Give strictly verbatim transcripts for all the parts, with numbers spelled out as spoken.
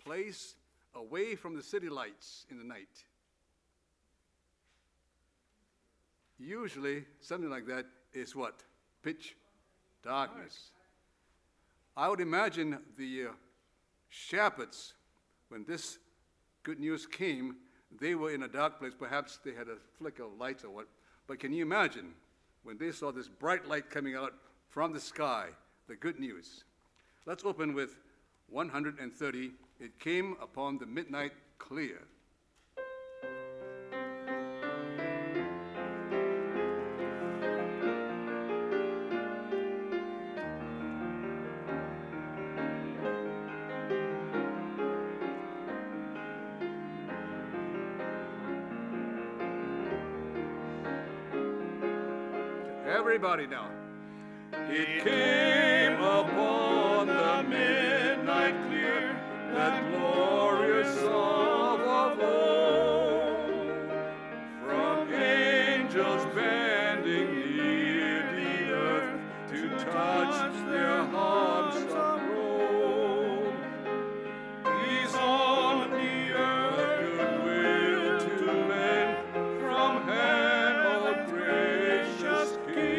place away from the city lights in the night. Usually, something like that is what? Pitch darkness. I would imagine the uh, shepherds, when this good news came, they were in a dark place. Perhaps they had a flicker of lights or what. But can you imagine when they saw this bright light coming out from the sky, the good news? Let's open with one hundred thirty. It came upon the midnight clear. Everybody now. It came upon the midnight clear, that glorious song of old, from angels bending near the earth to touch their harps of gold. Peace on the earth, goodwill to men, from heaven, O gracious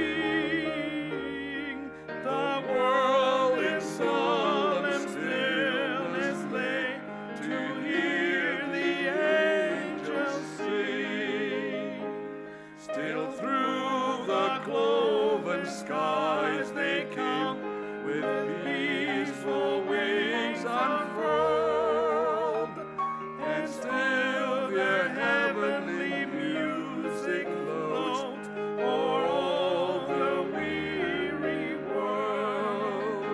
King. The world in solemn stillness lay to hear the angels sing. Still through the cloven skies they came, with peaceful wings unfurled, and still their heavenly music floats o'er all the weary world.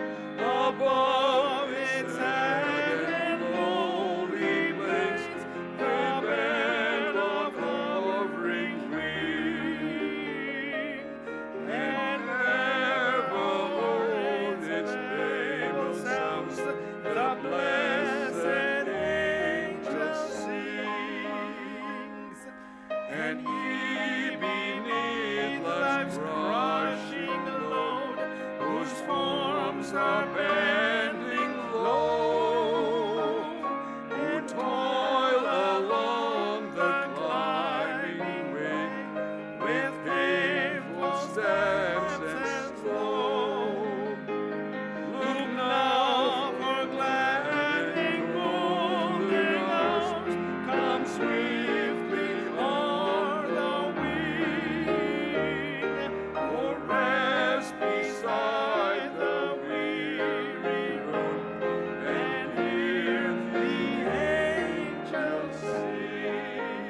Above its sad and lonely plains, the band of hovering wing, and ever o'er its neighbor sounds the blessed angel sings. And he beneath life's crushing load, whose forms are bending low, who toil along the climbing way with painful steps and slow. Look now, for glad and golden arms come swiftly o'er the wing, or rest beside the weary road and hear the angels sing.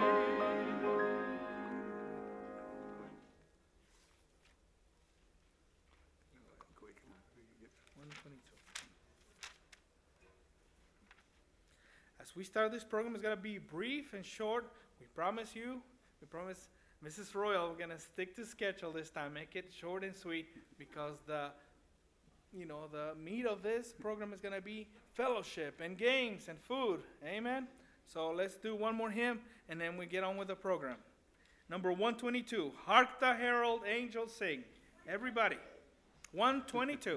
As we start this program, it's going to be brief and short. We promise you, we promise Missus Royal, we're going to stick to schedule this time, make it short and sweet, because the, you know, the meat of this program is going to be fellowship and games and food. Amen? So let's do one more hymn, and then we get on with the program. Number one twenty-two, Hark the Herald Angels Sing. Everybody, one twenty-two.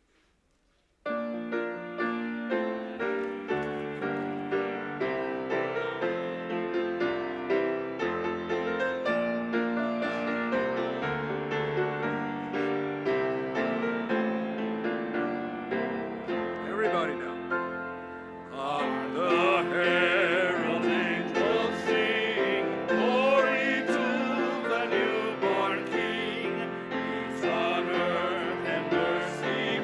Everybody now. Hark the herald angels sing, glory to the newborn King. Peace on earth and mercy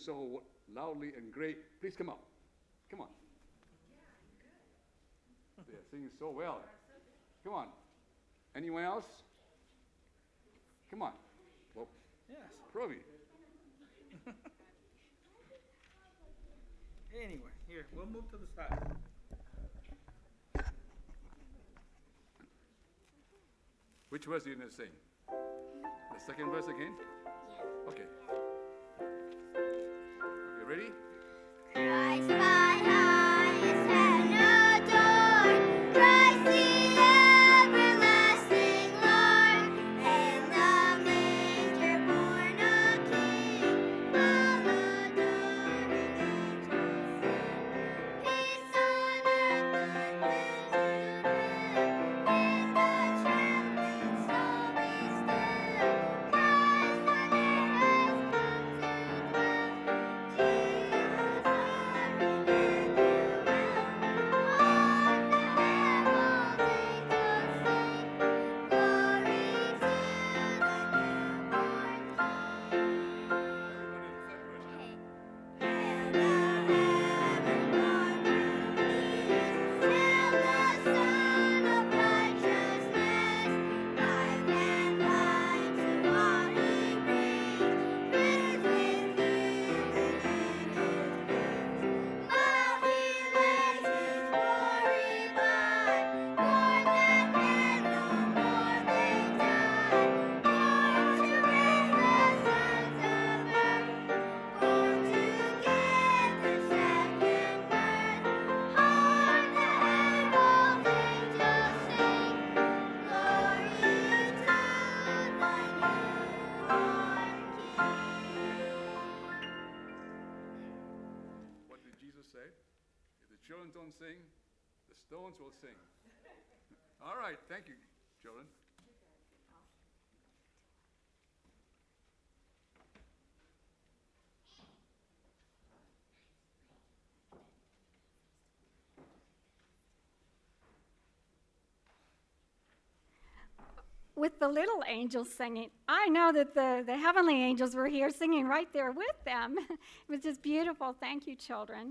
so loudly and great. Please come up. Come on. They're singing so well. Come on. Anyone else? Come on. Well, Yes. Provi. Anyway, here, we'll move to the side. Which verse are you going to sing? The second verse again? Yes. Okay. Okay, ready? Christ my highest and adored, Christ the everlasting Lord, in the manger born a King, all adored and angels sing. Peace on earth, goodness to men, in the trembling soul be still. Christ our Lord has come to dwell. Jesus our What did Jesus say? If the children don't sing, the stones will sing. All right, thank you, children. With the little angels singing. I know that the, the heavenly angels were here singing right there with them. It was just beautiful. Thank you, children.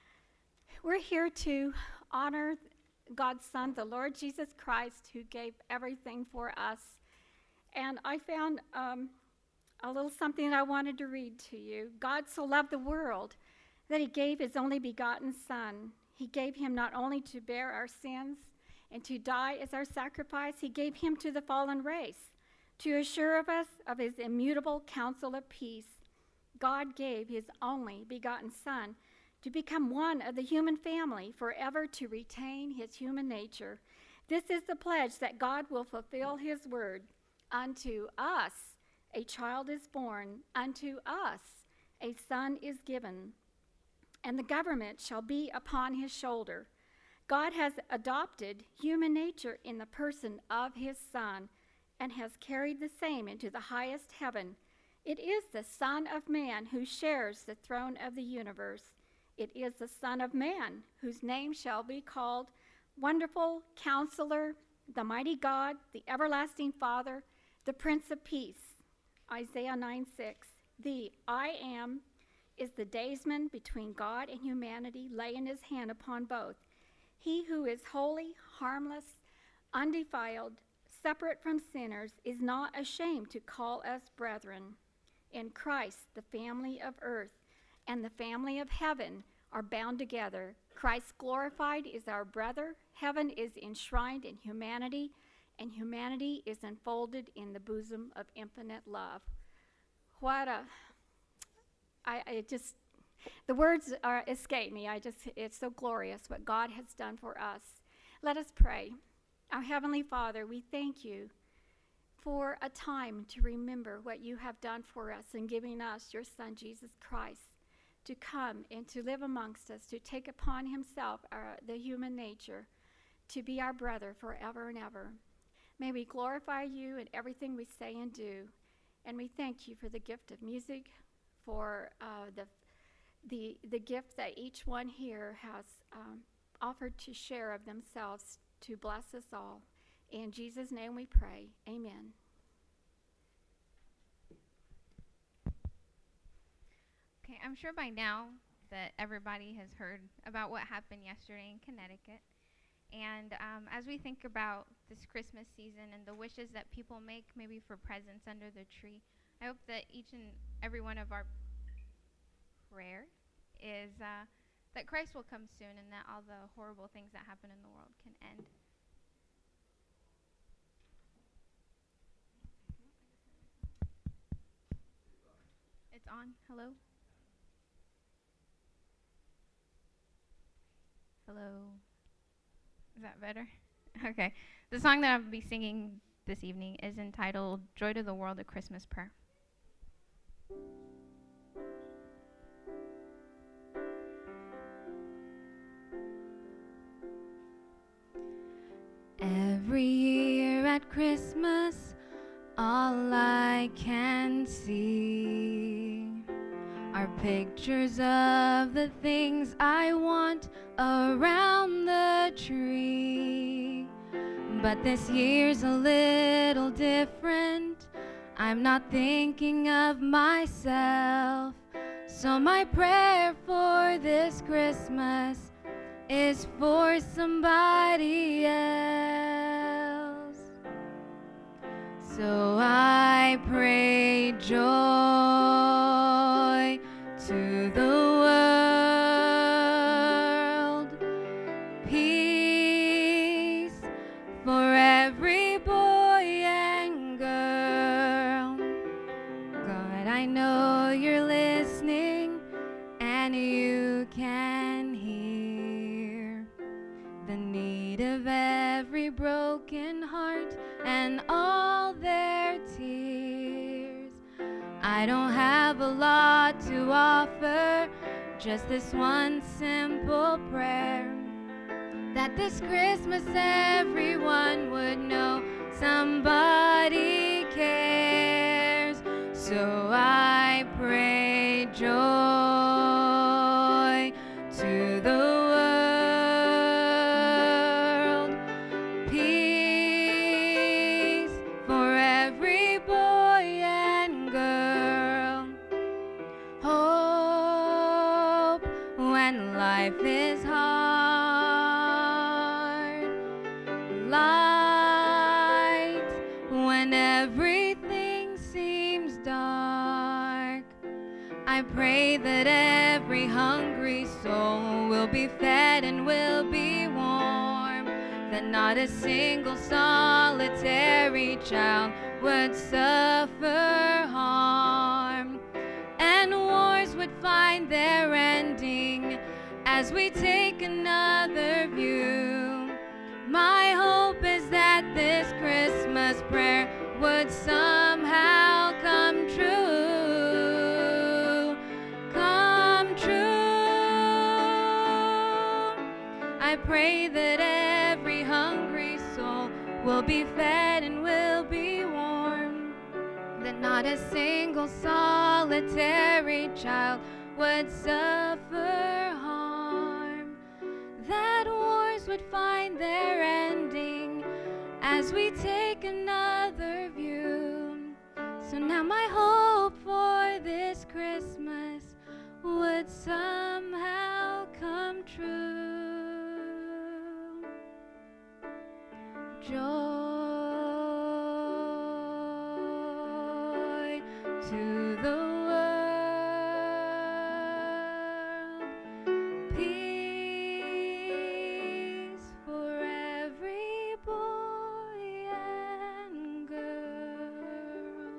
We're here to honor God's Son, the Lord Jesus Christ, who gave everything for us. And I found um, a little something that I wanted to read to you. God so loved the world that he gave his only begotten Son. He gave him not only to bear our sins, and to die as our sacrifice, he gave him to the fallen race, to assure of us of his immutable counsel of peace. God gave his only begotten Son to become one of the human family, forever to retain his human nature. This is the pledge that God will fulfill his word. Unto us a child is born, unto us a son is given, and the government shall be upon his shoulder. God has adopted human nature in the person of his Son and has carried the same into the highest heaven. It is the Son of Man who shares the throne of the universe. It is the Son of Man whose name shall be called Wonderful Counselor, the Mighty God, the Everlasting Father, the Prince of Peace. Isaiah nine six. The I Am is the daysman between God and humanity, laying his hand upon both. He who is holy, harmless, undefiled, separate from sinners, is not ashamed to call us brethren. In Christ, the family of earth and the family of heaven are bound together. Christ glorified is our brother. Heaven is enshrined in humanity, and humanity is enfolded in the bosom of infinite love. What a, I, I just, the words are, escape me. I just, it's so glorious what God has done for us. Let us pray. Our Heavenly Father, we thank you for a time to remember what you have done for us in giving us your Son, Jesus Christ, to come and to live amongst us, to take upon himself our, the human nature, to be our brother forever and ever. May we glorify you in everything we say and do. And we thank you for the gift of music, for uh, the The, the gift that each one here has um, offered to share of themselves to bless us all. In Jesus' name we pray. Amen. Okay, I'm sure by now that everybody has heard about what happened yesterday in Connecticut. And um, as we think about this Christmas season and the wishes that people make, maybe for presents under the tree, I hope that each and every one of our prayer is uh, that Christ will come soon and that all the horrible things that happen in the world can end. It's on. Hello? Hello? Is that better? Okay. The song that I'll be singing this evening is entitled Joy to the World, a Christmas Prayer. Every year at Christmas, all I can see are pictures of the things I want around the tree. But this year's a little different. I'm not thinking of myself. So my prayer for this Christmas is for somebody else. So I pray joy to the world, peace for every boy and girl. God, I know you're listening and you can hear the need of every broken heart and all their tears. I don't have a lot to offer, just this one simple prayer, that this Christmas everyone would know somebody cares. So I pray joy to the world, peace for every boy and girl, hope when life is hard, light when everything seems dark. I pray that every hungry soul will be fed and will be warm, that not a single solitary child would suffer harm, and wars would find their ending as we take another view. My hope is that this Christmas prayer would somehow come true, come true. I pray that every hungry soul will be fed and will be warm, that not a single solitary child would suffer harm, that wars would find their ending as we take another view. So now my hope for this Christmas would somehow come true. Joy to the world, peace for every boy and girl.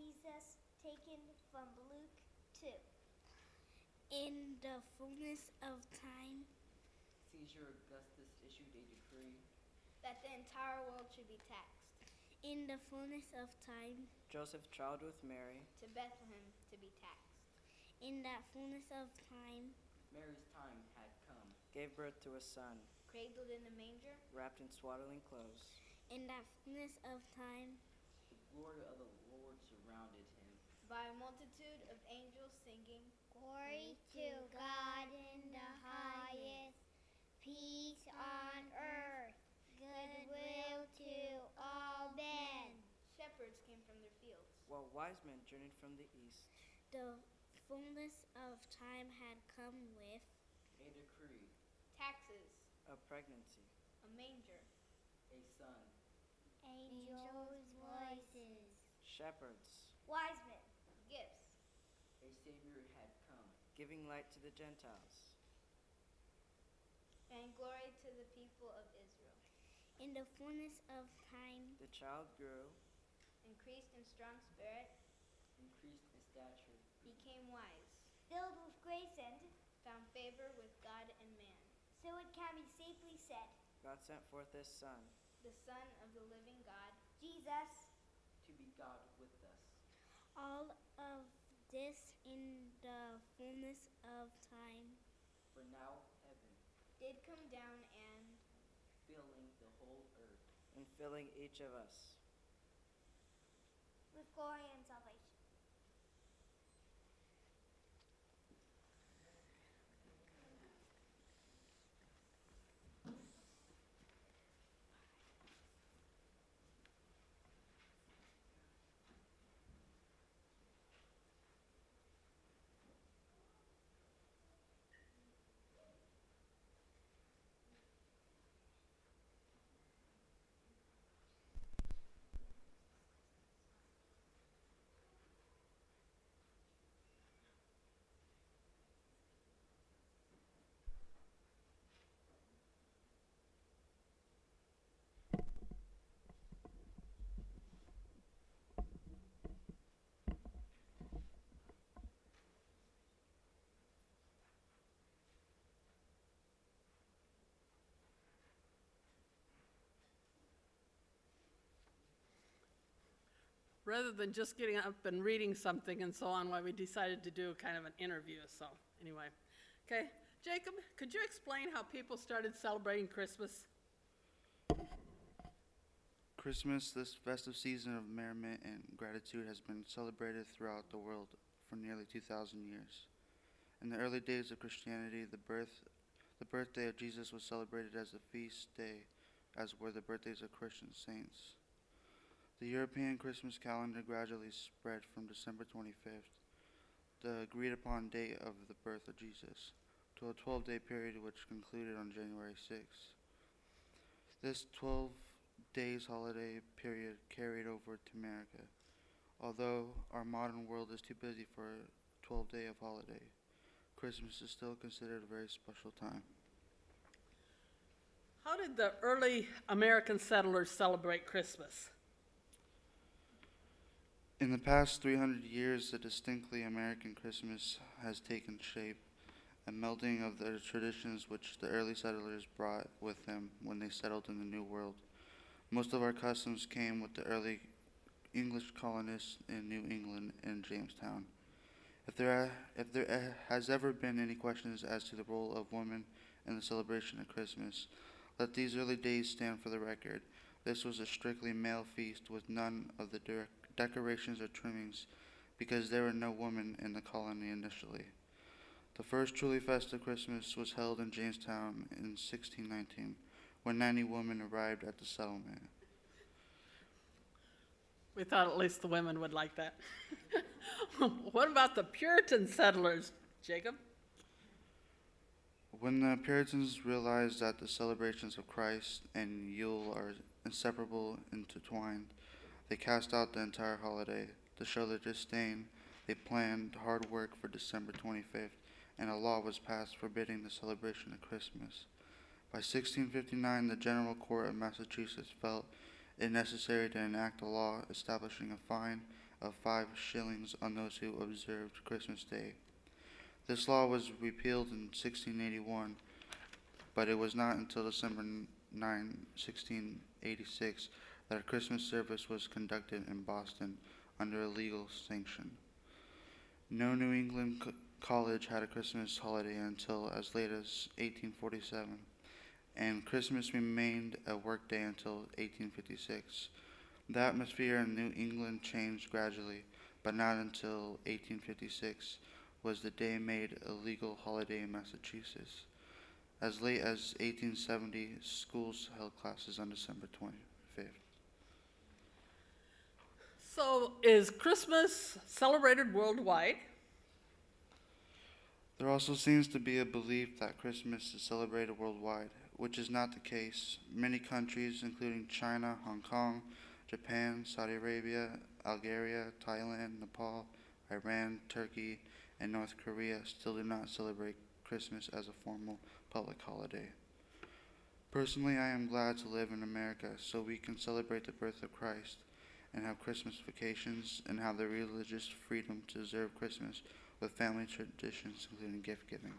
Jesus taken from Luke two. In the fullness of time, Caesar Augustus issued a decree that the entire world should be taxed. In the fullness of time, Joseph traveled with Mary. to Bethlehem to be taxed. In that fullness of time, Mary's time had come. Gave birth to a son, cradled in a manger. wrapped in swaddling clothes. In that fullness of time, The glory of the Lord surrounded him. by a multitude of angels singing, Glory to God in the highest, peace on earth, goodwill to all men. Shepherds came from their fields. While wise men journeyed from the east. The fullness of time had come with A decree, taxes, a pregnancy, a manger, a son, angels' voices, shepherds, wise men, gifts, a Savior had come, giving light to the Gentiles. and glory to the people of Israel. In the fullness of time, The child grew, increased in strong spirit, increased in stature, became wise, filled with grace and found favor with God and man. So it can be safely said, God sent forth his son the Son of the living God, Jesus. to be God with us. All of this in the fullness of time For now heaven, did come down and filling the whole earth, and filling each of us. with glory and salvation. Rather than just getting up and reading something and so on, why we decided to do kind of an interview. So anyway, okay, Jacob, could you explain how people started celebrating Christmas? Christmas, this festive season of merriment and gratitude, has been celebrated throughout the world for nearly two thousand years. In the early days of Christianity, the birth, the birthday of Jesus was celebrated as a feast day, as were the birthdays of Christian saints. The European Christmas calendar gradually spread from December twenty-fifth, the agreed-upon date of the birth of Jesus, to a twelve-day period which concluded on January sixth. This twelve days holiday period carried over to America, although our modern world is too busy for a twelve-day of holiday. Christmas is still considered a very special time. How did the early American settlers celebrate Christmas? In the past three hundred years, a distinctly American Christmas has taken shape, a melding of the traditions which the early settlers brought with them when they settled in the New World. Most of our customs came with the early English colonists in New England and Jamestown. If there, are, if there uh, has ever been any questions as to the role of women in the celebration of Christmas, let these early days stand for the record. This was a strictly male feast with none of the direct decorations or trimmings, because there were no women in the colony initially. The first truly festive Christmas was held in Jamestown in sixteen nineteen, when ninety women arrived at the settlement. We thought at least the women would like that. What about the Puritan settlers, Jacob? When the Puritans realized that the celebrations of Christ and Yule are inseparable intertwined, they cast out the entire holiday. To show their disdain, they planned hard work for December twenty-fifth, and a law was passed forbidding the celebration of Christmas. By sixteen fifty-nine, the General Court of Massachusetts felt it necessary to enact a law establishing a fine of five shillings on those who observed Christmas Day. This law was repealed in sixteen eighty-one, but it was not until December ninth, sixteen eighty-six, that a Christmas service was conducted in Boston under a legal sanction. No New England co- college had a Christmas holiday until as late as eighteen forty-seven, and Christmas remained a workday until eighteen fifty-six. The atmosphere in New England changed gradually, but not until eighteen fifty-six was the day made a legal holiday in Massachusetts. As late as eighteen seventy, schools held classes on December twenty-fifth. So is Christmas celebrated worldwide? There also seems to be a belief that Christmas is celebrated worldwide, which is not the case. Many countries, including China, Hong Kong, Japan, Saudi Arabia, Algeria, Thailand, Nepal, Iran, Turkey, and North Korea, still do not celebrate Christmas as a formal public holiday. Personally, I am glad to live in America so we can celebrate the birth of Christ and have Christmas vacations and have the religious freedom to observe Christmas with family traditions, including gift giving.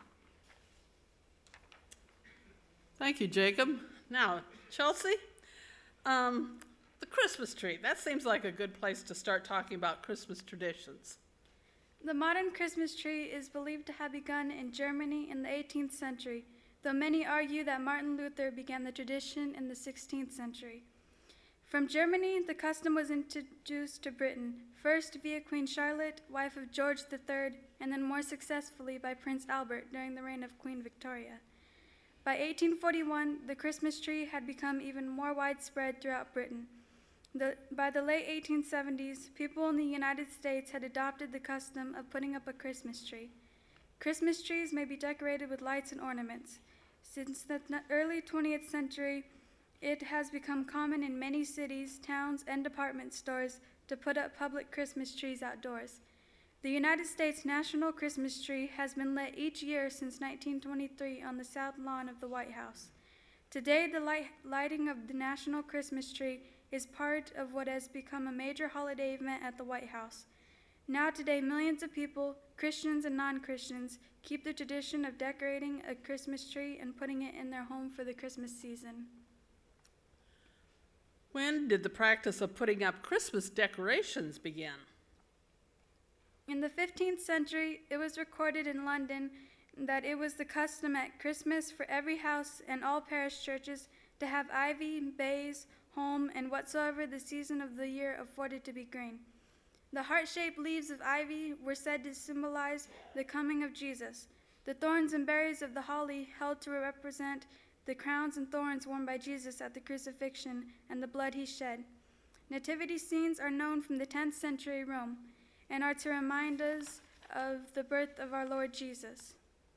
Thank you, Jacob. Now, Chelsea, um, the Christmas tree. That seems like a good place to start talking about Christmas traditions. The modern Christmas tree is believed to have begun in Germany in the eighteenth century, though many argue that Martin Luther began the tradition in the sixteenth century. From Germany, the custom was introduced to Britain, first via Queen Charlotte, wife of George the Third, and then more successfully by Prince Albert during the reign of Queen Victoria. By eighteen forty-one, the Christmas tree had become even more widespread throughout Britain. The, by the late eighteen seventies, people in the United States had adopted the custom of putting up a Christmas tree. Christmas trees may be decorated with lights and ornaments. Since the early twentieth century, it has become common in many cities, towns, and department stores to put up public Christmas trees outdoors. The United States National Christmas Tree has been lit each year since nineteen twenty-three on the south lawn of the White House. Today, the light lighting of the National Christmas Tree is part of what has become a major holiday event at the White House. Now today, millions of people, Christians and non-Christians, keep the tradition of decorating a Christmas tree and putting it in their home for the Christmas season. When did the practice of putting up Christmas decorations begin? In the fifteenth century, it was recorded in London that it was the custom at Christmas for every house and all parish churches to have ivy, bays, holm, and whatsoever the season of the year afforded to be green. The heart-shaped leaves of ivy were said to symbolize the coming of Jesus. The thorns and berries of the holly held to represent the crowns and thorns worn by Jesus at the crucifixion and the blood he shed. Nativity scenes are known from the tenth century Rome and are to remind us of the birth of our Lord Jesus.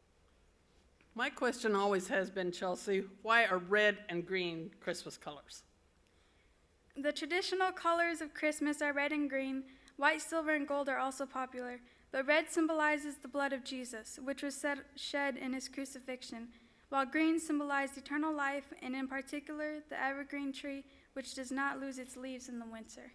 My question always has been, Chelsea, why are red and green Christmas colors? The traditional colors of Christmas are red and green. White, silver, and gold are also popular, but red symbolizes the blood of Jesus, which was set, shed in his crucifixion, while green symbolized eternal life, and in particular, the evergreen tree, which does not lose its leaves in the winter.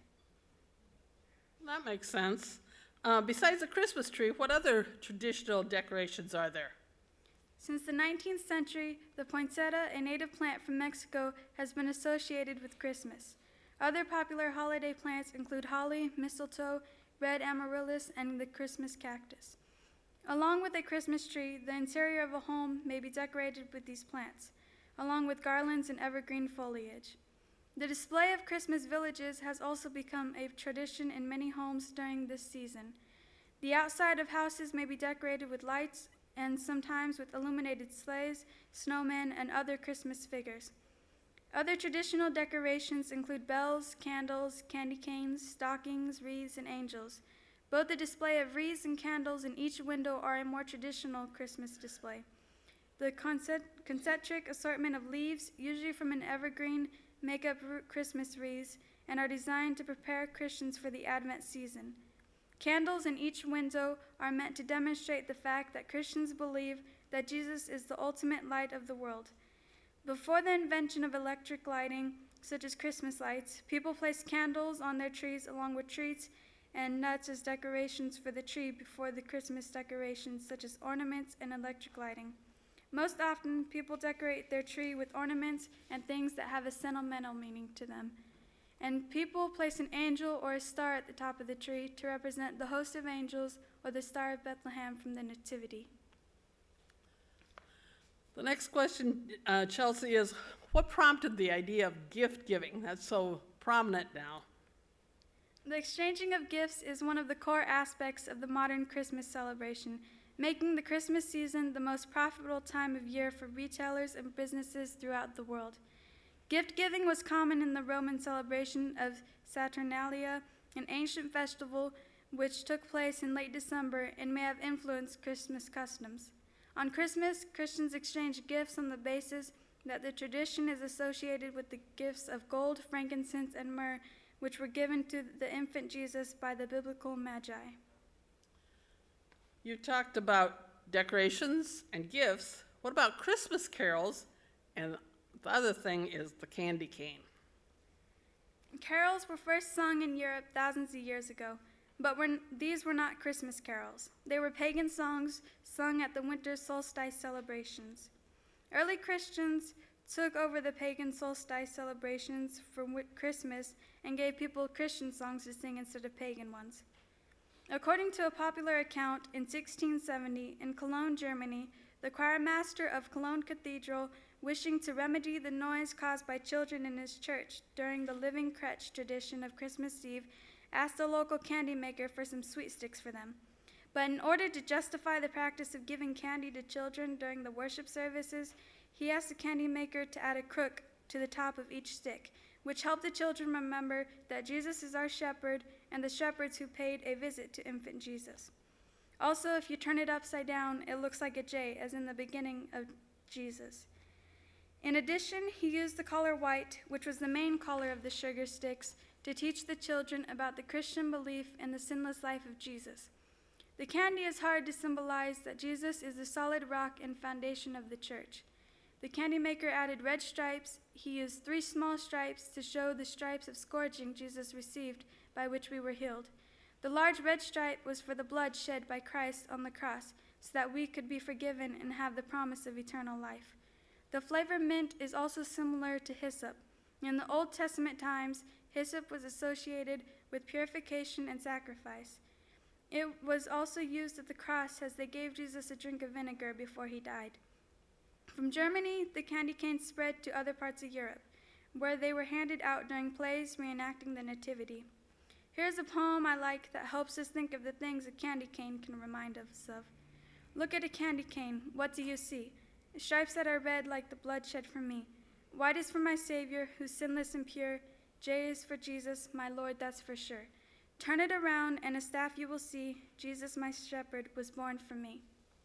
That makes sense. Uh, besides the Christmas tree, what other traditional decorations are there? Since the nineteenth century, the poinsettia, a native plant from Mexico, has been associated with Christmas. Other popular holiday plants include holly, mistletoe, red amaryllis, and the Christmas cactus. Along with a Christmas tree, the interior of a home may be decorated with these plants, along with garlands and evergreen foliage. The display of Christmas villages has also become a tradition in many homes during this season. The outside of houses may be decorated with lights and sometimes with illuminated sleighs, snowmen, and other Christmas figures. Other traditional decorations include bells, candles, candy canes, stockings, wreaths, and angels. Both the display of wreaths and candles in each window are a more traditional Christmas display. The concentric assortment of leaves, usually from an evergreen, make up Christmas wreaths and are designed to prepare Christians for the Advent season. Candles in each window are meant to demonstrate the fact that Christians believe that Jesus is the ultimate light of the world. Before the invention of electric lighting, such as Christmas lights, people placed candles on their trees along with treats and nuts as decorations for the tree before the Christmas decorations, such as ornaments and electric lighting. Most often, people decorate their tree with ornaments and things that have a sentimental meaning to them. And people place an angel or a star at the top of the tree to represent the host of angels or the Star of Bethlehem from the Nativity. The next question, uh, Chelsea, is what prompted the idea of gift giving? That's so prominent now. The exchanging of gifts is one of the core aspects of the modern Christmas celebration, making the Christmas season the most profitable time of year for retailers and businesses throughout the world. Gift giving was common in the Roman celebration of Saturnalia, an ancient festival which took place in late December and may have influenced Christmas customs. On Christmas, Christians exchange gifts on the basis that the tradition is associated with the gifts of gold, frankincense, and myrrh, which were given to the infant Jesus by the biblical Magi. You talked about decorations and gifts. What about Christmas carols? And the other thing is the candy cane. Carols were first sung in Europe thousands of years ago, but were, these were not Christmas carols. They were pagan songs sung at the winter solstice celebrations. Early Christians took over the pagan solstice celebrations for Christmas and gave people Christian songs to sing instead of pagan ones. According to a popular account, in sixteen seventy, in Cologne, Germany, the choir master of Cologne Cathedral, wishing to remedy the noise caused by children in his church during the living crutch tradition of Christmas Eve, asked a local candy maker for some sweet sticks for them. But in order to justify the practice of giving candy to children during the worship services, he asked the candy maker to add a crook to the top of each stick, which helped the children remember that Jesus is our shepherd and the shepherds who paid a visit to infant Jesus. Also, if you turn it upside down, it looks like a J, as in the beginning of Jesus. In addition, he used the color white, which was the main color of the sugar sticks, to teach the children about the Christian belief in the sinless life of Jesus. The candy is hard to symbolize that Jesus is the solid rock and foundation of the church. The candy maker added red stripes. He used three small stripes to show the stripes of scourging Jesus received, by which we were healed. The large red stripe was for the blood shed by Christ on the cross, so that we could be forgiven and have the promise of eternal life. The flavor mint is also similar to hyssop. In the Old Testament times, hyssop was associated with purification and sacrifice. It was also used at the cross as they gave Jesus a drink of vinegar before he died. From Germany, the candy canes spread to other parts of Europe, where they were handed out during plays reenacting the Nativity. Here's a poem I like that helps us think of the things a candy cane can remind us of. Look at a candy cane. What do you see? Stripes that are red like the blood shed for me. White is for my Savior, who's sinless and pure. J is for Jesus, my Lord, that's for sure. Turn it around, and a staff you will see. Jesus, my shepherd, was born for me.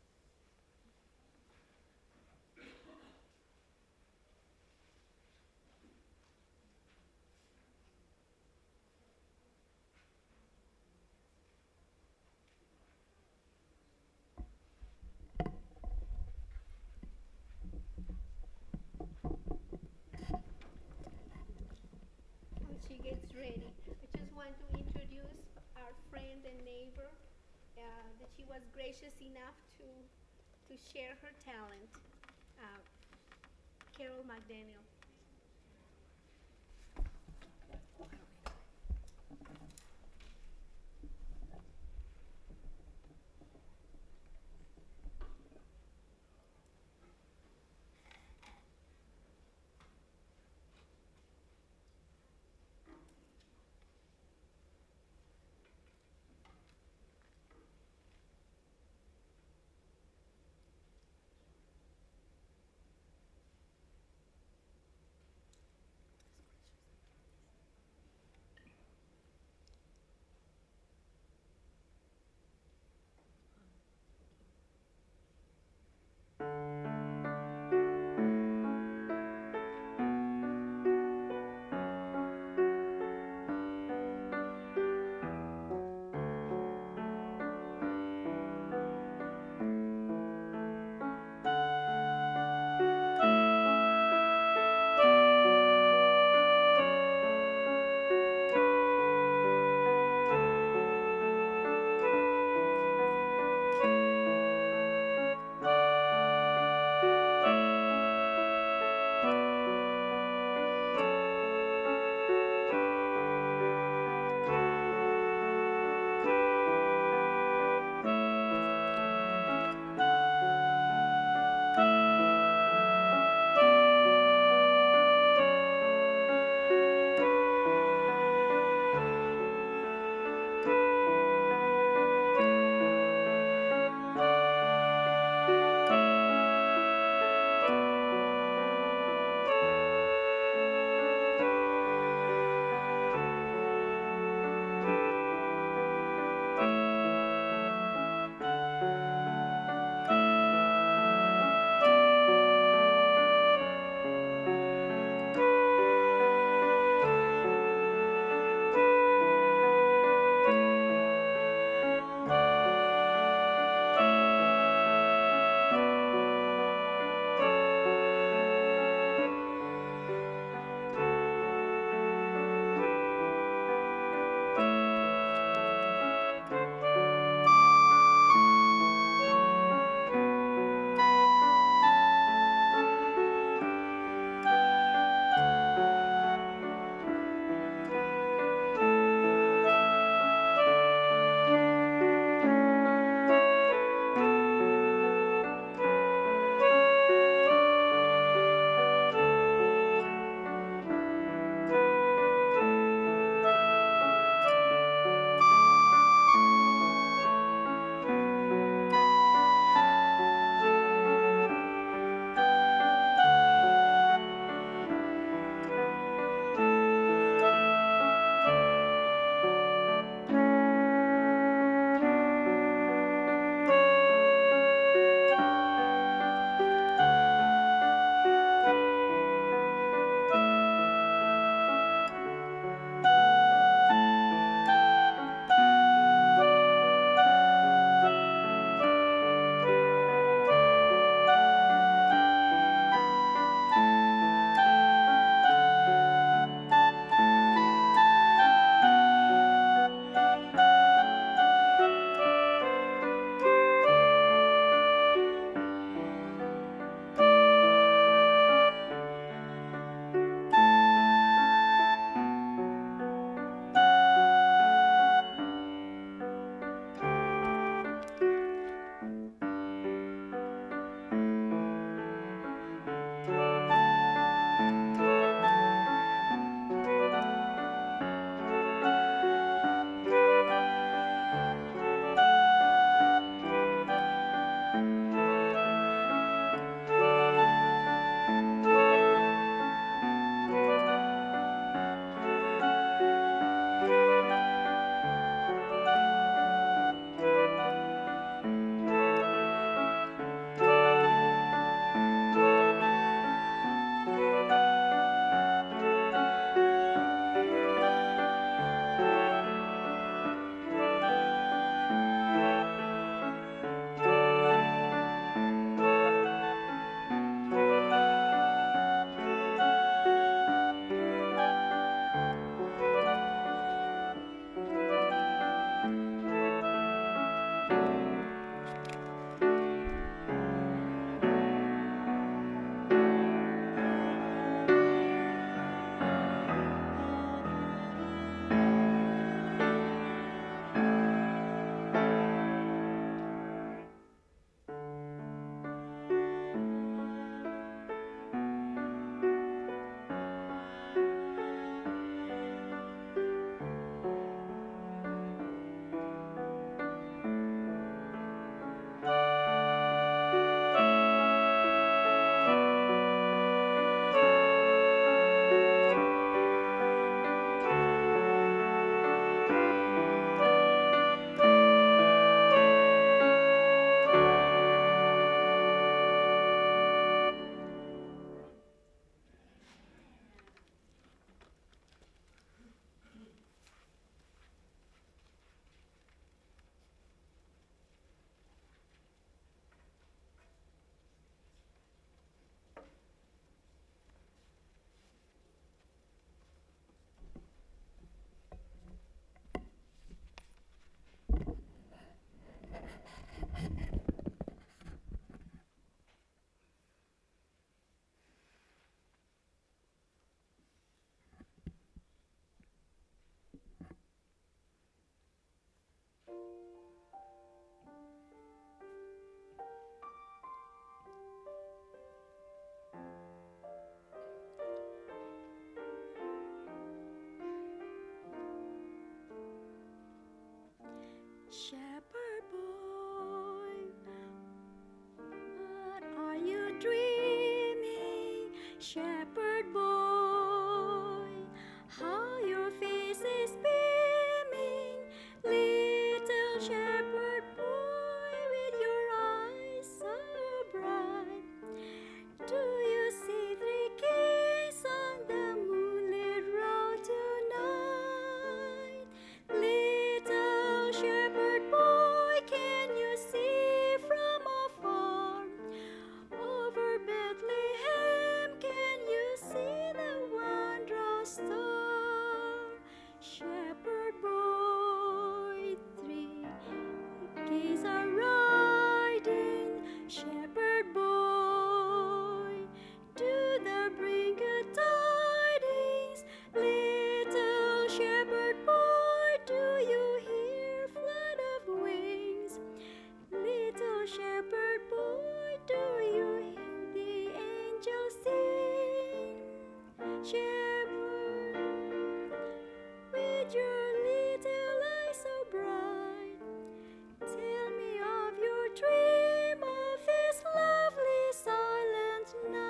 While she gets ready, I just want to introduce our friend and neighbor uh, that she was gracious enough to to share her talent, uh, Carol McDaniel. shepherd, with your little eyes so bright, tell me of your dream of this lovely silent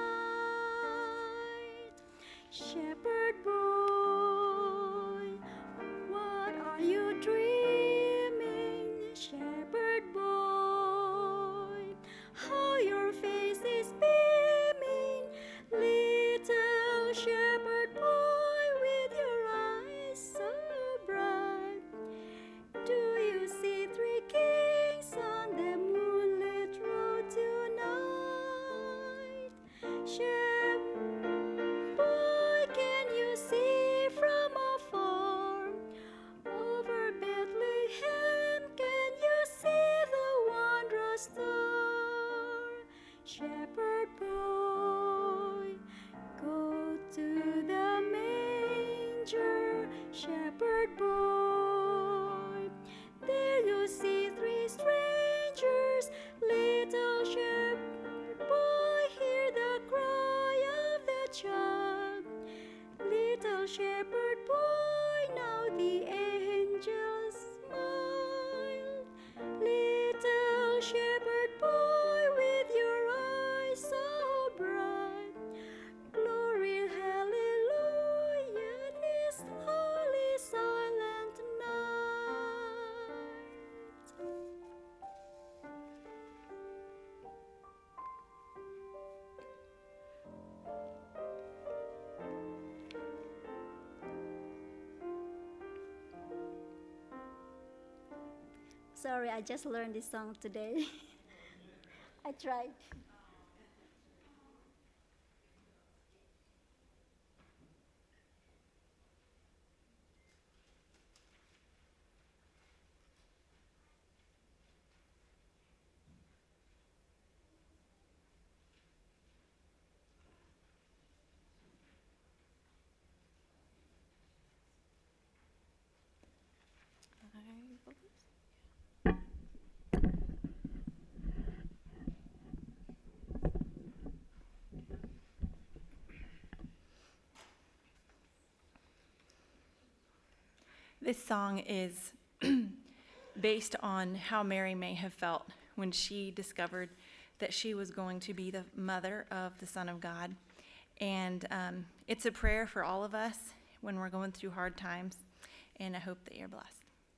night. Shepherd boy, what are you dreaming? Shepherd boy, how your face is beaming. Little shepherd boy with your eyes so bright, do you see three kings on the moonlit road tonight? Shepherd boy, can you see from afar over Bethlehem? Can you see the wondrous star? Shepherd boy, go to the manger. Shepherd boy, there you see three strangers. Little shepherd boy, hear the cry of the child. Little shepherd boy, now the angels smile. Little shepherd boy, with your eyes so bright, glory, hallelujah, this holy silent night. Sorry, I just learned this song today. I tried. This song is based on how Mary may have felt when she discovered that she was going to be the mother of the Son of God. And um, it's a prayer for all of us when we're going through hard times, and I hope that you're blessed.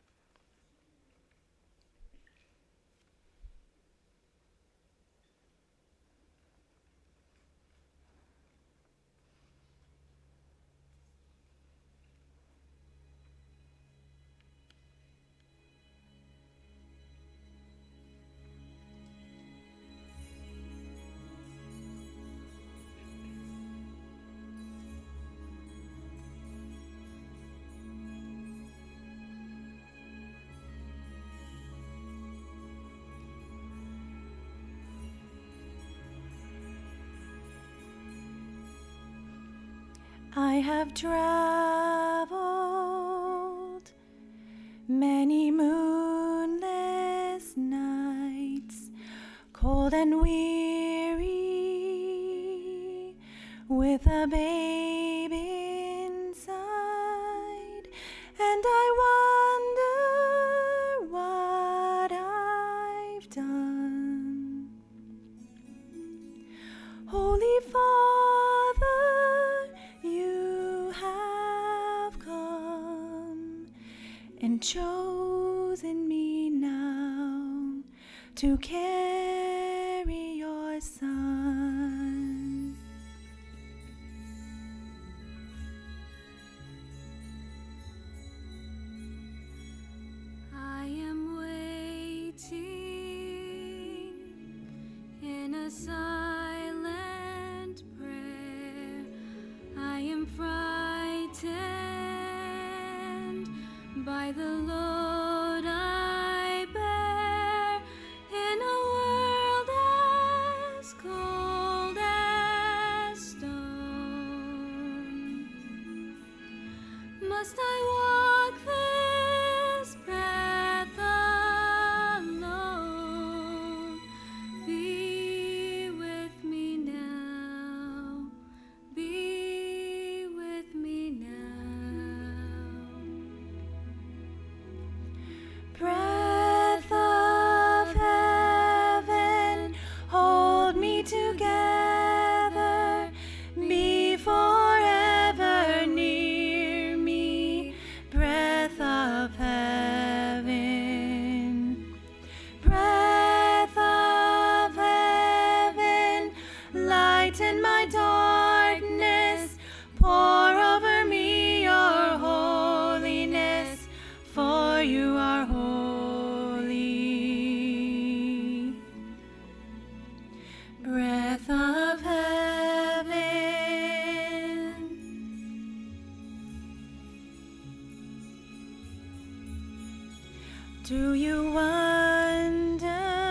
I have traveled many moonless nights, cold and weary, with a babe inside, and I wonder what I've done. Holy Father, you have come and chosen me now to carry your Son. I am waiting in a silent prayer. I am frightened by the load I bear in a world as cold as stone. Must I walk this path alone? Be with me now, be Do you wonder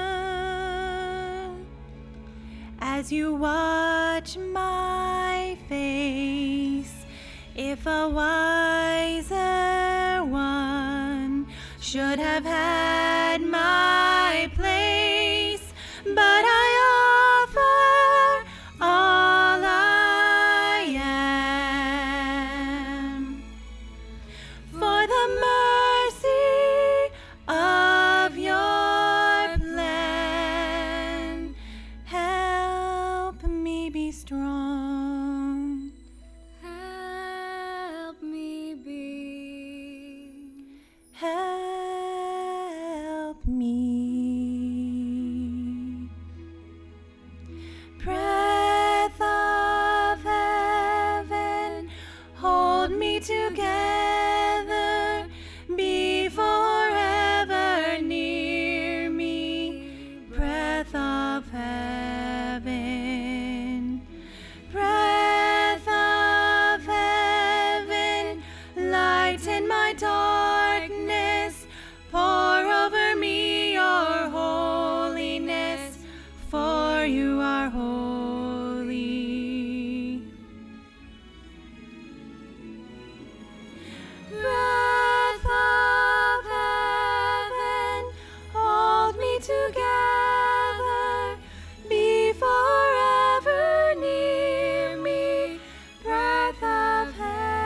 as you watch my face if a wiser one should have had my place? But I offer all I am for the mercy of your plan. Help me be strong. Help me be. Help me. Breath of heaven, hold me together, be forever near me. Breath of heaven, breath of heaven, lighten my darkness, pour over me your holiness, for you are holy. Breath of heaven, hold me together, be forever near me. Breath of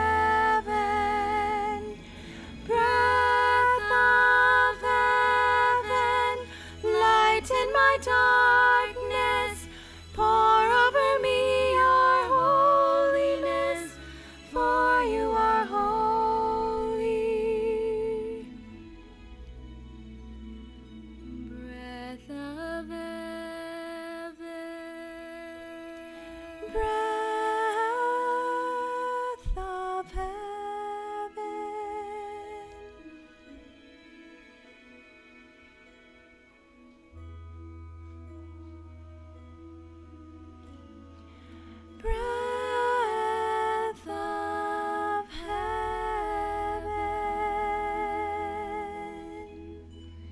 heaven, breath of heaven, lighten my darkness, pour over me your holiness, for you are holy. Breath of heaven, breath of heaven. Breath of heaven.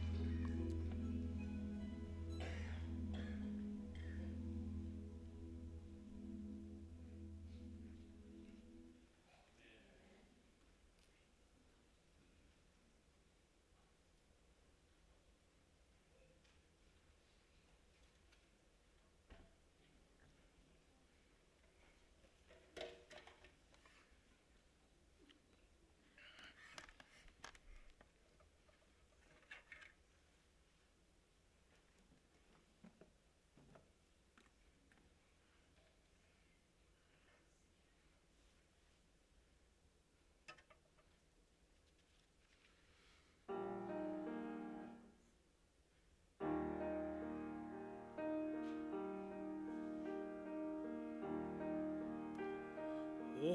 O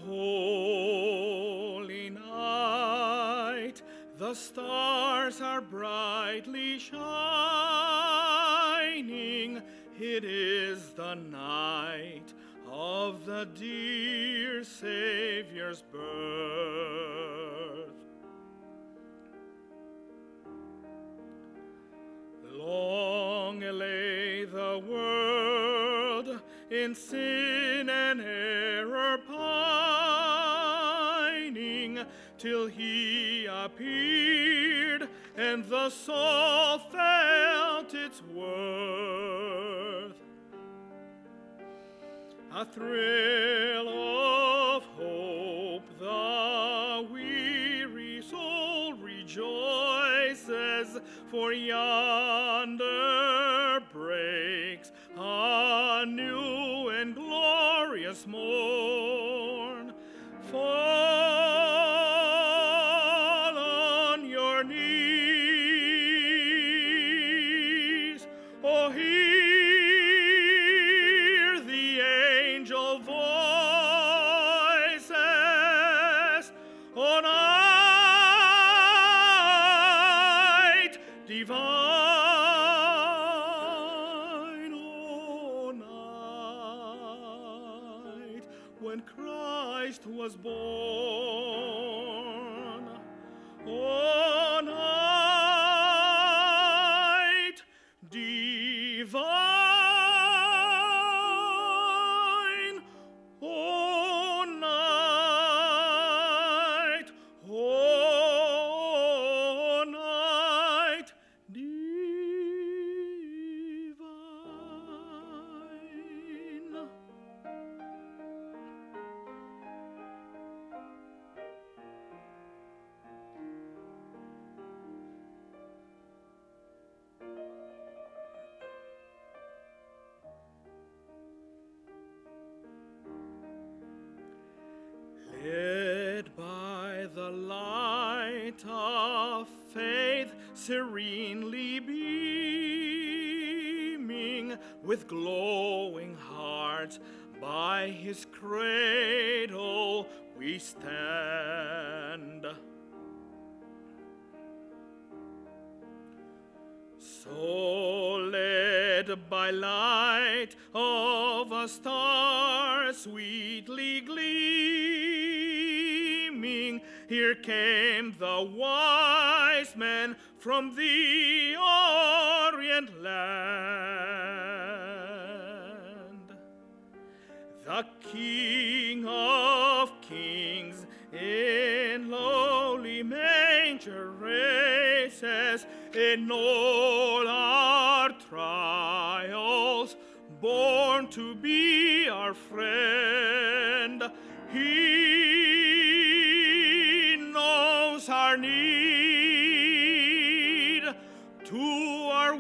holy night, the stars are brightly shining. It is the night of the dear Savior's birth. Long lay the world in sin and error pining, till he appeared and the soul felt its worth. A thrill of hope, the weary soul rejoices, for yonder breaks a new and glorious morn. Fall on your knees, oh, hear the angel voices. O night divine, O night when Christ was born. O night the light of faith serenely beaming, with glowing hearts by his cradle we stand. So led by light of a star sweetly gleaming, here came the wise men from the Orient land. The King of Kings in lowly manger races, in all our trials, born to be our friend. He knows our need, to our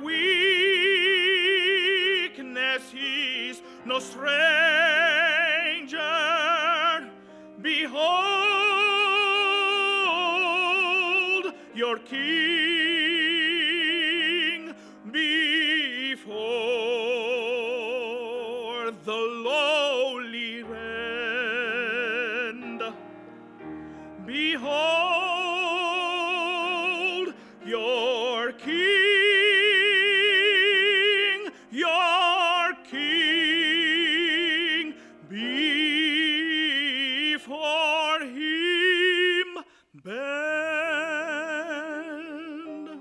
weakness he's no stranger. Behold your King before the lowly rend. Behold your King, your King, before him bend.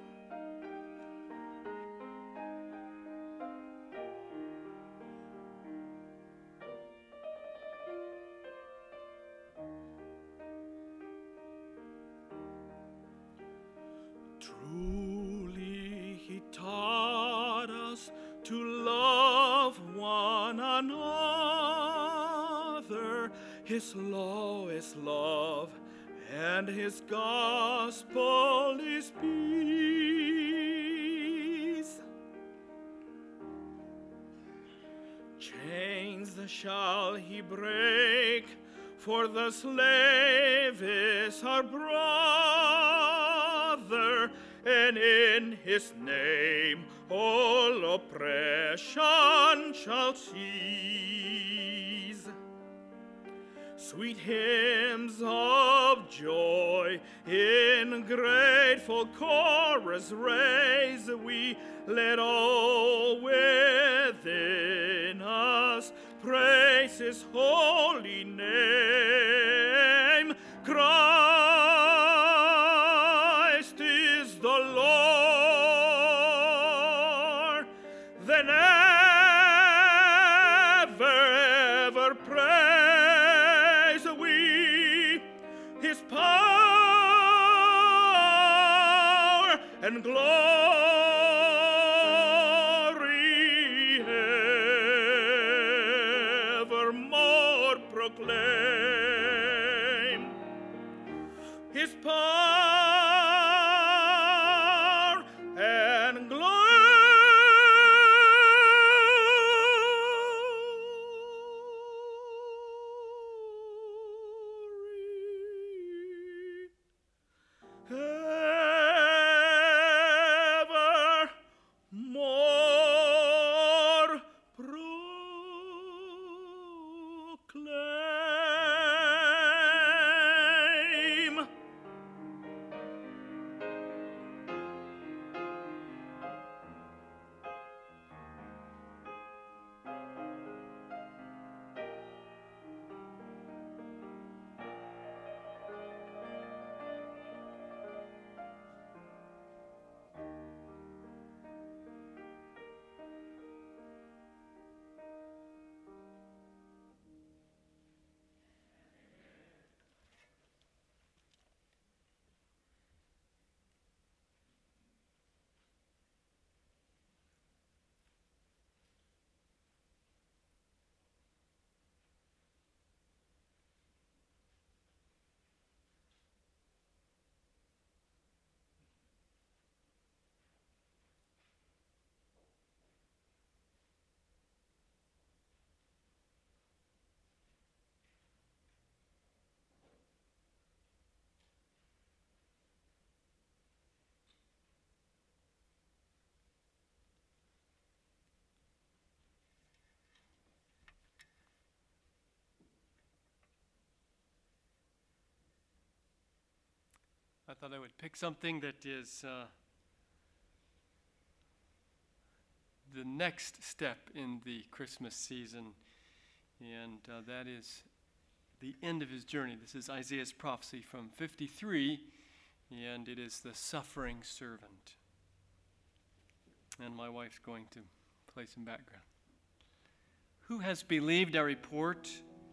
Truly he taught us to love one another. His law is love, and his gospel is peace. Chains shall he break, for the slave is our brother, and in his name all oppression shall cease. Sweet hymns of joy in grateful chorus raise we, let all within us praise his holy name. Christ is the Lord, then ever, ever praise we his power and glory evermore proclaim. His power and evermore proclaim. I thought I would pick something that is uh, the next step in the Christmas season, and uh, that is the end of his journey. This is Isaiah's prophecy from fifty-three, and it is the suffering servant. And my wife's going to play some background. Who has believed our report?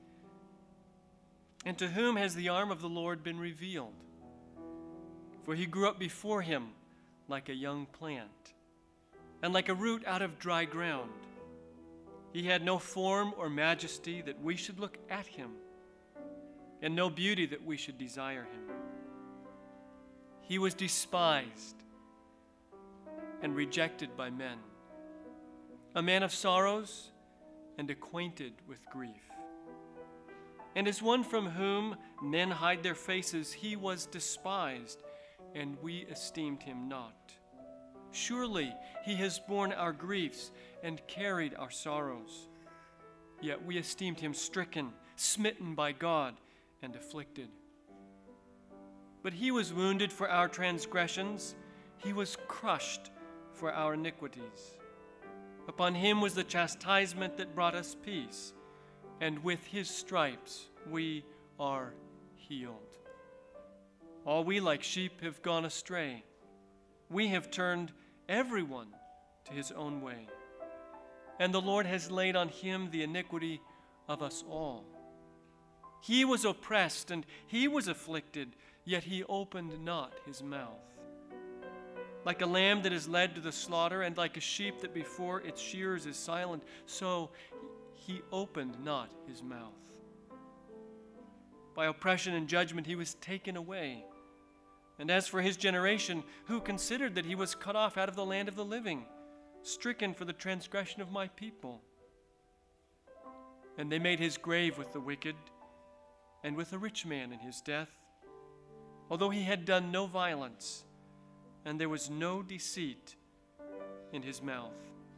And to whom has the arm of the Lord been revealed? For he grew up before him like a young plant, and like a root out of dry ground. He had no form or majesty that we should look at him, and no beauty that we should desire him. He was despised and rejected by men, a man of sorrows and acquainted with grief. And as one from whom men hide their faces, he was despised, and we esteemed him not. Surely he has borne our griefs and carried our sorrows. Yet we esteemed him stricken, smitten by God, and afflicted. But he was wounded for our transgressions, he was crushed for our iniquities. Upon him was the chastisement that brought us peace, and with his stripes we are healed. All we like sheep have gone astray. We have turned everyone to his own way, and the Lord has laid on him the iniquity of us all. He was oppressed and he was afflicted, yet he opened not his mouth. Like a lamb that is led to the slaughter, and like a sheep that before its shearers is silent, so he opened not his mouth. By oppression and judgment he was taken away. And as for his generation, who considered that he was cut off out of the land of the living, stricken for the transgression of my people? And they made his grave with the wicked, and with a rich man in his death, although he had done no violence, and there was no deceit in his mouth.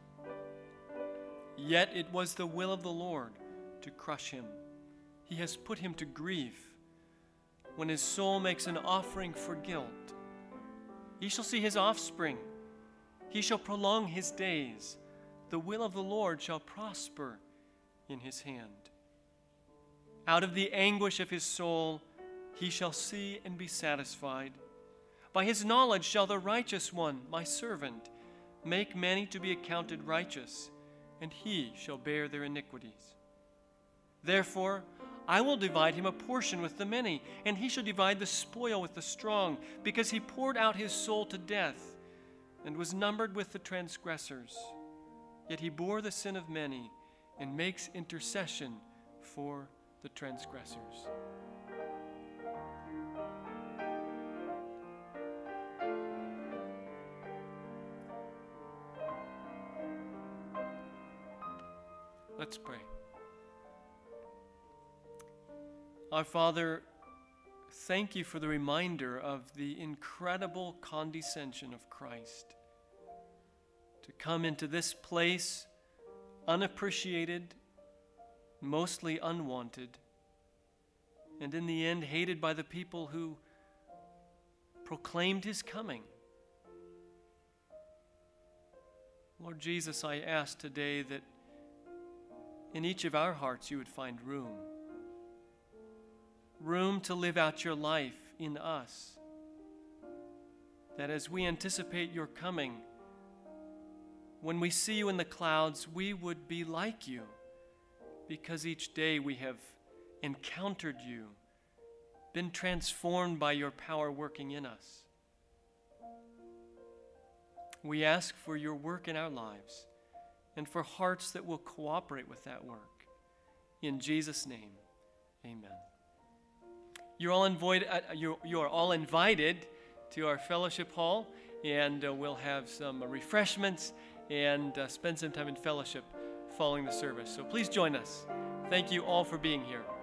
Yet it was the will of the Lord to crush him. He has put him to grief. When his soul makes an offering for guilt, he shall see his offspring. He shall prolong his days. The will of the Lord shall prosper in his hand. Out of the anguish of his soul he shall see and be satisfied. By his knowledge shall the righteous one, my servant, make many to be accounted righteous, and he shall bear their iniquities. Therefore I will divide him a portion with the many, and he shall divide the spoil with the strong, because he poured out his soul to death, and was numbered with the transgressors. Yet he bore the sin of many, and makes intercession for the transgressors. Let's pray. Our Father, thank you for the reminder of the incredible condescension of Christ to come into this place unappreciated, mostly unwanted, and in the end hated by the people who proclaimed his coming. Lord Jesus, I ask today that in each of our hearts you would find room. Room to live out your life in us. That as we anticipate your coming, when we see you in the clouds, we would be like you, because each day we have encountered you, been transformed by your power working in us. We ask for your work in our lives and for hearts that will cooperate with that work. In Jesus' name, amen. You're all invited, uh, you're, you are all invited to our fellowship hall, and uh, we'll have some uh, refreshments and uh, spend some time in fellowship following the service. So please join us. Thank you all for being here.